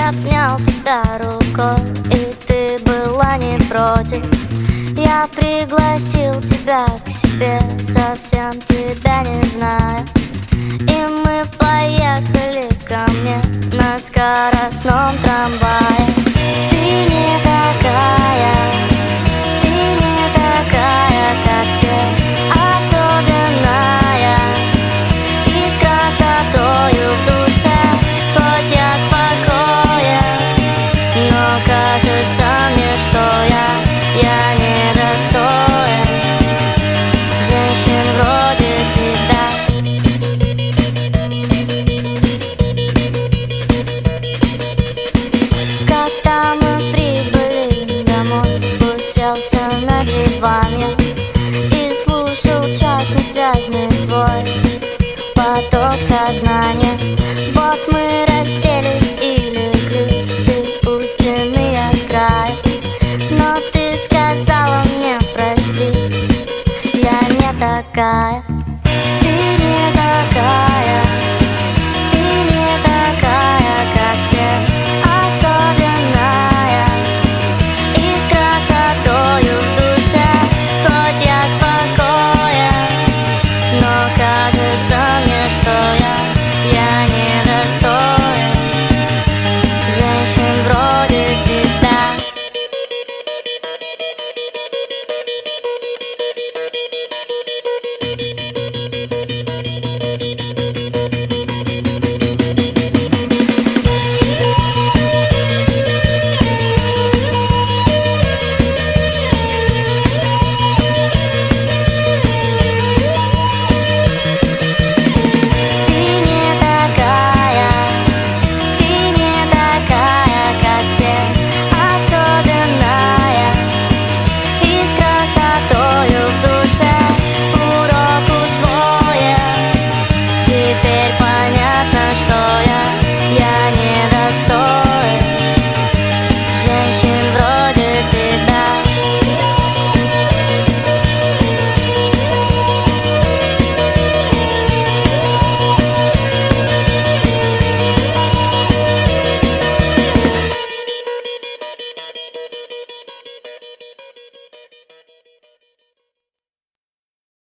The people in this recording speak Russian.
обнял тебя рукой, и ты была не против. Я пригласил тебя к себе, совсем тебя не знаю. И мы поехали ко мне на скоростном трамвае. Ты не такая, как все, особенная и с красотою в душе. Хоть я спокоен, но кажется мне, что я недостоин женщин вроде тебя. Когда мы прибыли домой, уселся на диван я и слушал частный связный твой поток сознания. Вот мы разделись и легли, ты у стены, я с края. Но ты сказала мне прости, я не такая.